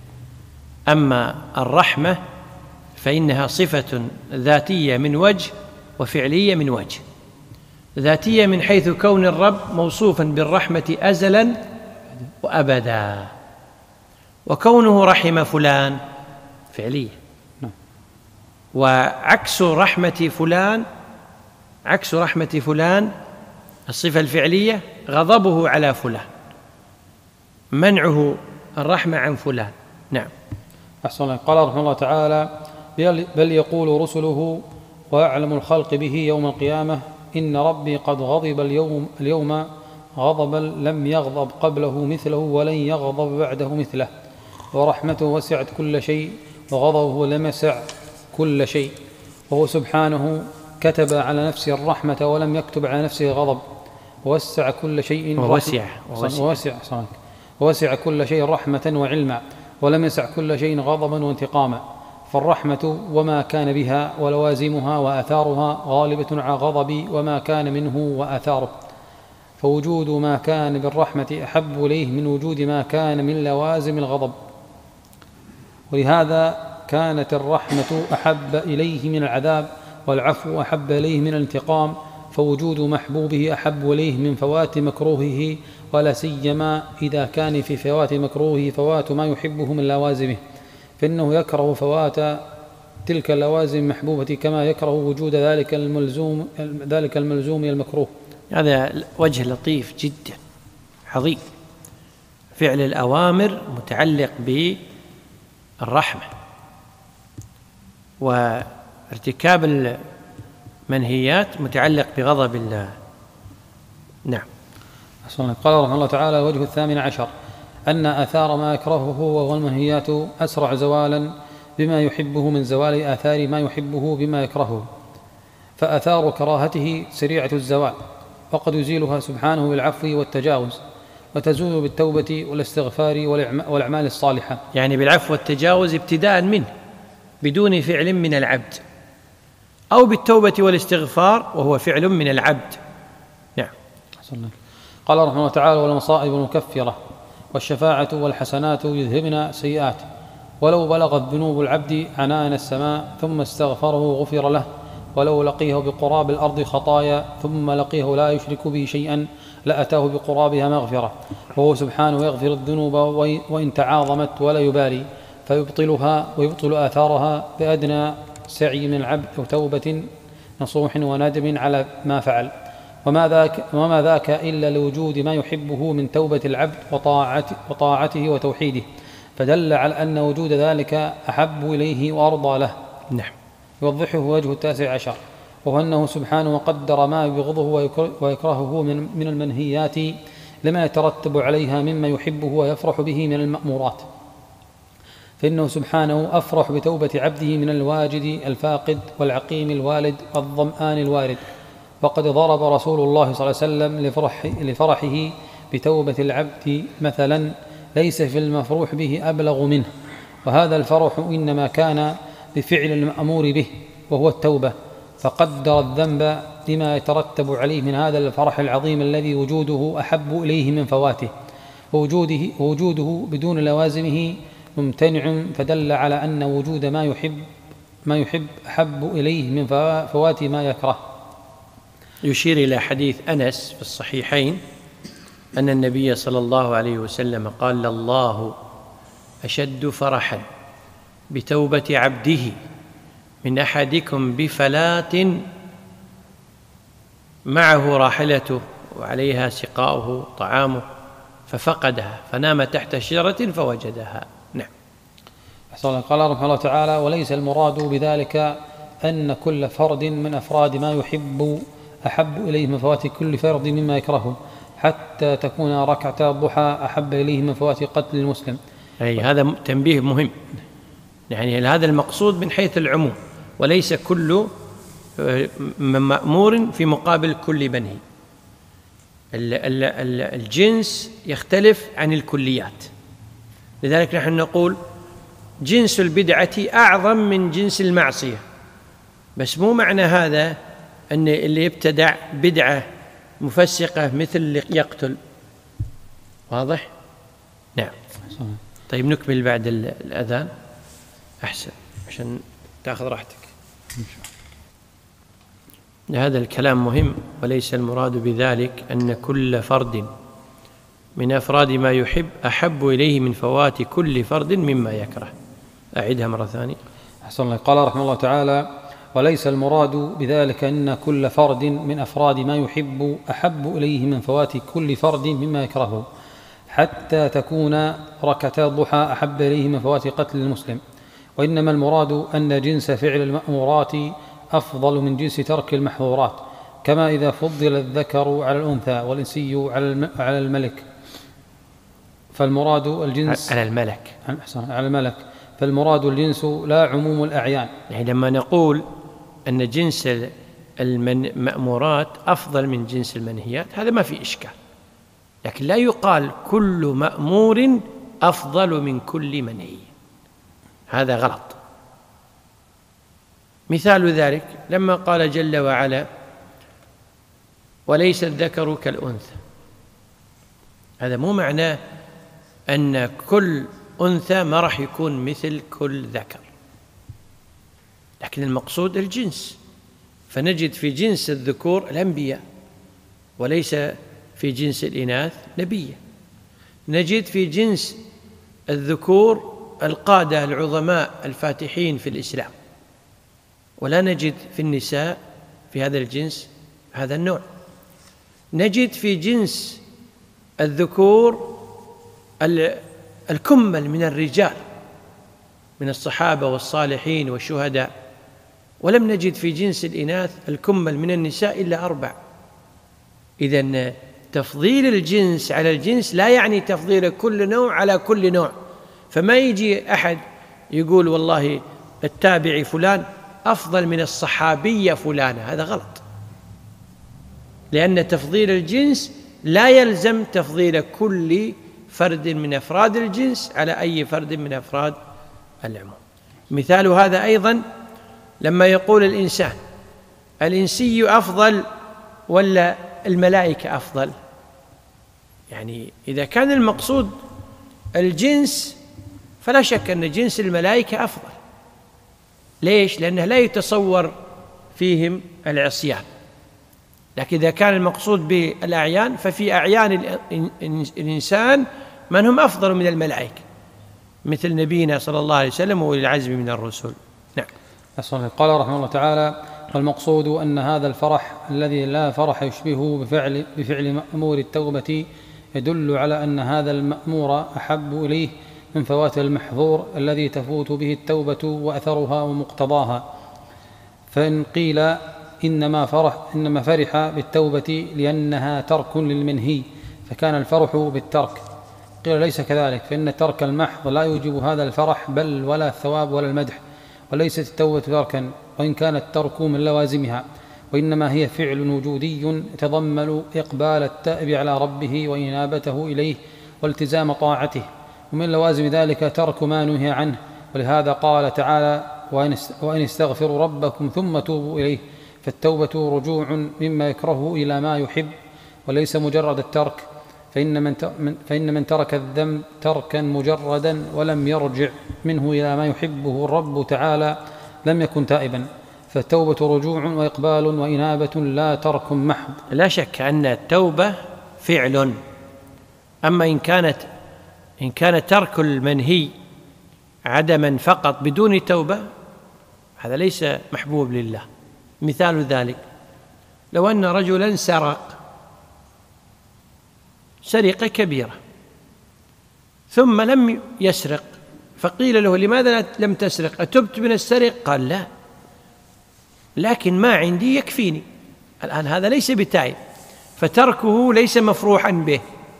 أما الرحمة فإنها صفة ذاتية من وجه وفعلية من وجه. ذاتية من حيث كون الرب موصوفا بالرحمة أزلا وأبدا، وكونه رحم فلان فعلية. وعكس رحمة فلان عكس رحمة فلان الصفة الفعلية غضبه على فلان، منعه الرحمة عن فلان. نعم. أحسن. قال رحمه الله تعالى: بل يقول رسله وأعلم الخلق به يوم القيامة: إن ربي قد غضب اليوم, اليوم غضبا لم يغضب قبله مثله ولن يغضب بعده مثله، ورحمته وسعت كل شيء وغضبه لم يسع كل شيء، وهو سبحانه كتب على نفسه الرحمة ولم يكتب على نفسه غضب، ووسع كل شيء ووسع ووسع, ووسع كل شيء رحمة وعلما، ولم يسع كل شيء غضبا وانتقاما. فالرحمة وما كان بها ولوازمها وآثارها غالبة على غضب وما كان منه وآثاره، فوجود ما كان بالرحمة أحب إليه من وجود ما كان من لوازم الغضب، ولهذا كانت الرحمة أحب إليه من العذاب، والعفو أحب إليه من الانتقام، فوجود محبوبه أحب إليه من فوات مكروهه، ولا سيما إذا كان في فوات مكروهه فوات ما يحبه من لوازمه، فإنه يكره فوات تلك اللوازم محبوبة كما يكره وجود ذلك الملزوم ذلك الملزوم المكروه. هذا وجه لطيف جدا عظيم. فعل الأوامر متعلق بالرحمة، وارتكاب المنهيات متعلق بغضب الله. نعم. قال رحمه الله تعالى: الوجه الثامن عشر أن آثار ما يكرهه وهو المنهيات أسرع زوالا بما يحبه من زوال آثار ما يحبه بما يكرهه، فآثار كراهته سريعة الزوال، وقد يزيلها سبحانه بالعفو والتجاوز، وتزول بالتوبة والاستغفار والأعمال الصالحة. يعني بالعفو والتجاوز ابتداء منه بدون فعل من العبد، أو بالتوبة والاستغفار وهو فعل من العبد. نعم. قال رحمه الله تعالى: والمصائب المكفرة والشفاعة والحسنات يذهبن سيئات، ولو بلغت ذنوب العبد عنان السماء ثم استغفره غفر له، ولو لقيه بقراب الأرض خطايا ثم لقيه لا يشرك به شيئا لأتاه بقرابها مغفرة، وهو سبحانه يغفر الذنوب وإن تعاظمت ولا يبالي، فيبطلها ويبطل آثارها بأدنى سعي من العبد أو توبة نصوح وندم على ما فعل، وما ذاك, وما ذاك إلا لوجود ما يحبه من توبة العبد وطاعته, وطاعته وتوحيده، فدل على أن وجود ذلك أحب إليه وأرضى له. نعم. يوضحه وجه التاسع عشر، وهو أنه سبحانه قدر ما يبغضه ويكرهه من المنهيات لما يترتب عليها مما يحبه ويفرح به من المأمورات، فإنه سبحانه أفرح بتوبة عبده من الواجد الفاقد والعقيم الوالد والظمآن الوارد، وقد ضرب رسول الله صلى الله عليه وسلم لفرح لفرحه بتوبة العبد مثلا ليس في المفروح به أبلغ منه، وهذا الفرح إنما كان بفعل المأمور به وهو التوبة، فقدر الذنب لما يترتب عليه من هذا الفرح العظيم الذي وجوده أحب إليه من فواته، ووجوده, ووجوده بدون لوازمه ممتنع، فدل على أن وجود ما يحب ما يحب أحب إليه من فوات ما يكره. يشير إلى حديث أنس في الصحيحين أن النبي صلى الله عليه وسلم قال: الله أشد فرحا بتوبة عبده من أحدكم بفلاة معه راحلته وعليها سقاؤه طعامه ففقدها فنام تحت شجرة فوجدها. نعم. قال رحمه الله تعالى: وليس المراد بذلك أن كل فرد من أفراد ما يحب أحب إليه من فوات كل فرد مما يكرهه، حتى تكون ركعتا الضحى أحب إليه من فوات قتل المسلم. أي هذا تنبيه مهم، يعني هذا المقصود من حيث العموم، وليس كل مأمور في مقابل كل منهي. الجنس يختلف عن الكليات، لذلك نحن نقول جنس البدعة أعظم من جنس المعصية، بس مو معنى هذا أن اللي يبتدع بدعة مفسقة مثل اللي يقتل. واضح؟ نعم. طيب نكمل بعد الأذان أحسن عشان تأخذ راحتك. هذا الكلام مهم. وليس المراد بذلك أن كل فرد من أفراد ما يحب أحب إليه من فوات كل فرد مما يكره. أعيدها مرة ثانية. أحسن الله. قال رحمه الله تعالى: وليس المراد بذلك أن كل فرد من أفراد ما يحب أحب إليه من فوات كل فرد مما يكرهه، حتى تكون ركعتا الضحى أحب إليه من فوات قتل المسلم، وإنما المراد أن جنس فعل المأمورات أفضل من جنس ترك المحظورات، كما إذا فضل الذكر على الأنثى والإنسي على الملك، فالمراد الجنس على الملك على الملك فالمراد الجنس لا عموم الأعيان. يعني لما نقول أن جنس المأمورات أفضل من جنس المنهيات هذا ما في إشكال، لكن لا يقال كل مأمور أفضل من كل منهي، هذا غلط. مثال ذلك لما قال جل وعلا: وليس الذكر كالأنثى، هذا مو معناه أن كل أنثى ما راح يكون مثل كل ذكر، لكن المقصود الجنس، فنجد في جنس الذكور الأنبياء وليس في جنس الإناث نبيا، نجد في جنس الذكور القادة العظماء الفاتحين في الإسلام، ولا نجد في النساء في هذا الجنس هذا النوع. نجد في جنس الذكور الكمل من الرجال من الصحابة والصالحين والشهداء، ولم نجد في جنس الإناث الكمل من النساء إلا أربع. إذن تفضيل الجنس على الجنس لا يعني تفضيل كل نوع على كل نوع، فما يجي أحد يقول والله التابعي فلان أفضل من الصحابية فلانة، هذا غلط، لأن تفضيل الجنس لا يلزم تفضيل كل فرد من أفراد الجنس على أي فرد من أفراد العموم. مثال هذا أيضا لما يقول الإنسان الإنسي أفضل ولا الملائكة أفضل، يعني إذا كان المقصود الجنس فلا شك أن جنس الملائكة أفضل. ليش؟ لأنه لا يتصور فيهم العصيان. لكن إذا كان المقصود بالأعيان ففي أعيان الإنسان من هم أفضل من الملائكة، مثل نبينا صلى الله عليه وسلم وأولي العزم من الرسل. نعم. قال رحمه الله تعالى: والمقصود أن هذا الفرح الذي لا فرح يشبهه بفعل, بفعل مأمور التوبة يدل على أن هذا المأمور أحب إليه من فوات المحظور الذي تفوت به التوبة وأثرها ومقتضاها. فإن قيل إنما فرح, إنما فرح بالتوبة لأنها ترك للمنهي فكان الفرح بالترك، قيل ليس كذلك، فإن الترك المحض لا يوجب هذا الفرح بل ولا الثواب ولا المدح، وليست التوبة تركا وإن كان الترك من لوازمها، وإنما هي فعل وجودي يتضمن إقبال التائب على ربه وإنابته إليه والتزام طاعته، ومن لوازم ذلك ترك ما نهي عنه. ولهذا قال تعالى: وإن استغفروا ربكم ثم توبوا إليه. فالتوبة رجوع مما يكره إلى ما يحب وليس مجرد الترك، فإن من, فإن من ترك الذنب تركا مجردا ولم يرجع منه إلى ما يحبه الرب تعالى لم يكن تائبا. فالتوبة رجوع وإقبال وإنابة لا ترك محض. لا شك أن التوبة فعل، أما إن كانت إن كان ترك المنهي عدما فقط بدون توبة هذا ليس محبوب لله. مثال ذلك لو أن رجلا سرق سرقة كبيرة ثم لم يسرق، فقيل له: لماذا لم تسرق؟ أتبت من السرق؟ قال: لا، لكن ما عندي يكفيني. الآن هذا ليس بتائب، فتركه ليس مفروحا به.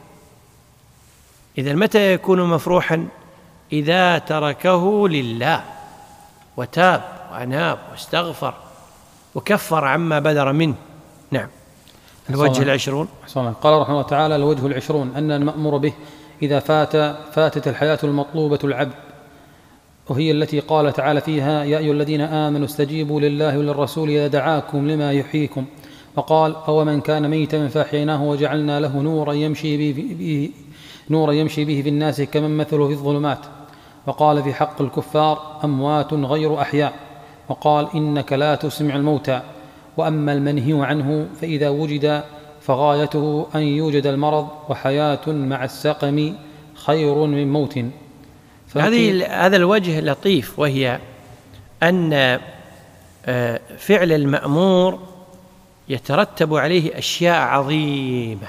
إذا متى يكون مفروحا؟ إذا تركه لله وتاب وأناب واستغفر وكفر عما بدر منه. نعم. الوجه العشرون. قال رحمه الله تعالى: الوجه العشرون أن المأمور به إذا فات فاتت الحياة المطلوبة العبد، وهي التي قال تعالى فيها: يا أيها الذين آمنوا استجيبوا لله وللرسول إذا دعاكم لما يحييكم. وقال: أو من كان ميتا فأحييناه وجعلنا له نورا يمشي به نورا يمشي به في الناس كمن مثله في الظلمات. وقال في حق الكفار: أموات غير أحياء. وقال: إنك لا تسمع الموتى. وأما المنهي عنه فإذا وجد فغايته أن يوجد المرض، وحياة مع السقم خير من موت. هذه هذا الوجه لطيف، وهي أن فعل المأمور يترتب عليه أشياء عظيمة،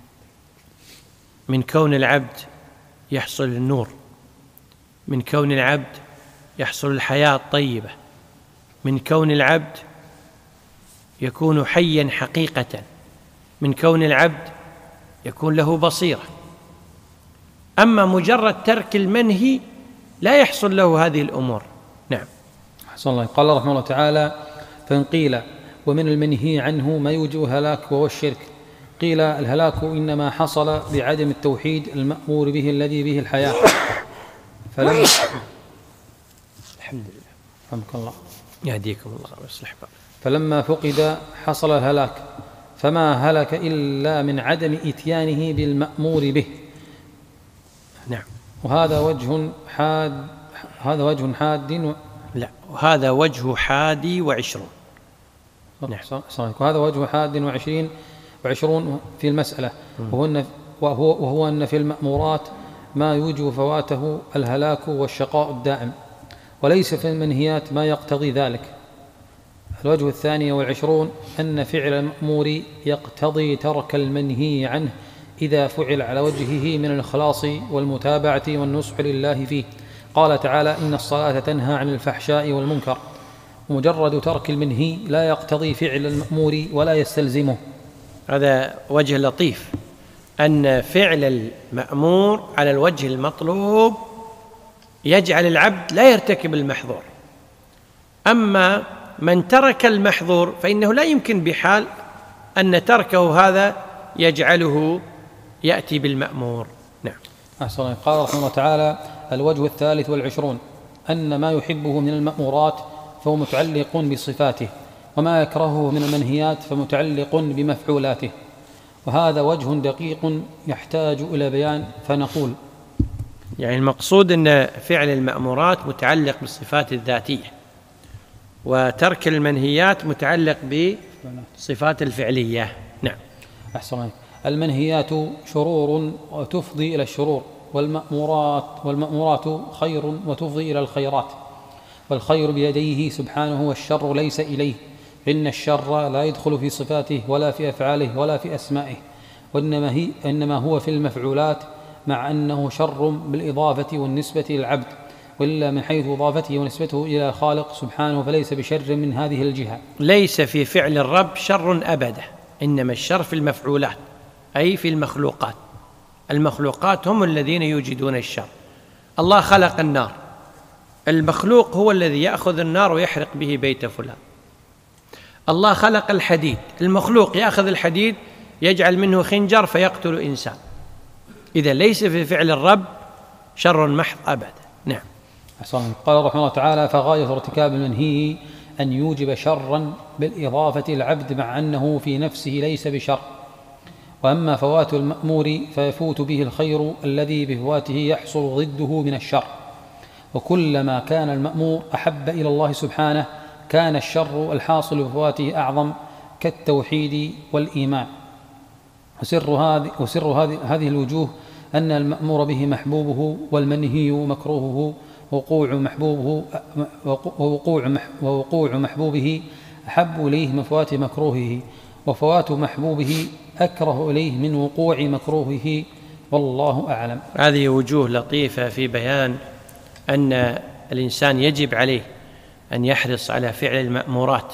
من كون العبد يحصل النور، من كون العبد يحصل الحياة الطيبة، من كون العبد يكون حيا حقيقة، من كون العبد يكون له بصيرة. أما مجرد ترك المنهي لا يحصل له هذه الأمور. نعم. حسن الله. قال رحمه الله تعالى: فإن قيل ومن المنهي عنه ما يوجب هلاك وهو الشرك، قيل الهلاك إنما حصل بعدم التوحيد المأمور به الذي به الحياة. فلما الحمد لله. رحمك الله. يهديكم الله ويصلح بالكم. فلما فقد حصل الهلاك، فما هلك إلا من عدم إتيانه بالمأمور به. نعم. وهذا وجه حاد هذا وجه حاد و... لا، وهذا وجه حادي وعشرون. نعم. وهذا وجه حاد وعشرين وعشرون في المسألة، وهو, وهو, وهو أن في المأمورات ما يوجب فواته الهلاك والشقاء الدائم، وليس في المنهيات ما يقتضي ذلك. الوجه الثاني والعشرون أن فعل المأمور يقتضي ترك المنهي عنه إذا فعل على وجهه من الإخلاص والمتابعة والنصح لله فيه. قال تعالى: إن الصلاة تنهى عن الفحشاء والمنكر. مجرد ترك المنهي لا يقتضي فعل المأمور ولا يستلزمه. هذا وجه لطيف، أن فعل المأمور على الوجه المطلوب يجعل العبد لا يرتكب المحظور. أما من ترك المحظور فإنه لا يمكن بحال أن تركه هذا يجعله يأتي بالمأمور. نعم. أحسن. قال رحمه الله تعالى: الوجه الثالث والعشرون أن ما يحبه من المأمورات فهو متعلق بصفاته، وما يكرهه من المنهيات فمتعلق بمفعولاته. وهذا وجه دقيق يحتاج إلى بيان، فنقول: يعني المقصود أن فعل المأمورات متعلق بالصفات الذاتية، وترك المنهيات متعلق بالصفات الفعلية. نعم. أحسن عليك. المنهيات شرور وتفضي إلى الشرور، والمأمورات والمأمورات خير وتفضي إلى الخيرات، والخير بيديه سبحانه والشر ليس إليه، إن الشر لا يدخل في صفاته ولا في أفعاله ولا في أسمائه، وإنما هي إنما هو في المفعولات، مع أنه شر بالإضافة والنسبة للعبد، وإلا من حيث إضافته ونسبته إلى خالق سبحانه فليس بشر من هذه الجهة. ليس في فعل الرب شر أبدا، إنما الشر في المفعولات، أي في المخلوقات. المخلوقات هم الذين يوجدون الشر. الله خلق النار، المخلوق هو الذي يأخذ النار ويحرق به بيت فلان. الله خلق الحديد، المخلوق يأخذ الحديد يجعل منه خنجر فيقتل إنسان. إذا ليس في فعل الرب شر محض أبدا. نعم. أحسن. قال رحمه الله تعالى: فغاية ارتكاب المنهي أن يوجب شرا بالإضافة العبد مع أنه في نفسه ليس بشر، وأما فوات المأمور فيفوت به الخير الذي بفواته يحصل ضده من الشر، وكلما كان المأمور أحب إلى الله سبحانه كان الشر الحاصل بفواته أعظم، كالتوحيد والإيمان. وسر هذه وسر هذه هذه الوجوه أن المأمور به محبوبه، والمنهي مكروهه، وقوع محبوبه ووقوع ووقوع محبوبه أحب إليه من فوات مكروهه، وفوات محبوبه أكره إليه من وقوع مكروهه، والله أعلم. هذه وجوه لطيفة في بيان أن الإنسان يجب عليه أن يحرص على فعل المأمورات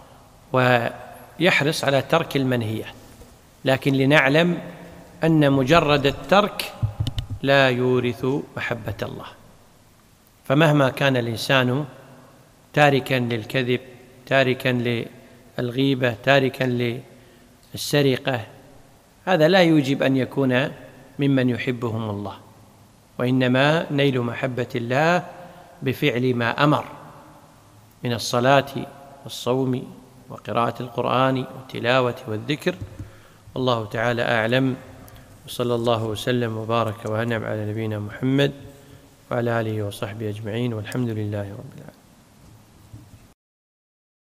ويحرص على ترك المنهيات، لكن لنعلم أن مجرد الترك لا يورث محبة الله. فمهما كان الإنسان تاركا للكذب، تاركا للغيبة، تاركا للسرقة، هذا لا يوجب أن يكون ممن يحبهم الله، وإنما نيل محبة الله بفعل ما أمر من الصلاة والصوم وقراءة القرآن والتلاوة والذكر. والله تعالى أعلم، وصلى الله وسلم وبارك وأنعم على نبينا محمد وعلى آله وصحبه أجمعين، والحمد لله رب العالمين.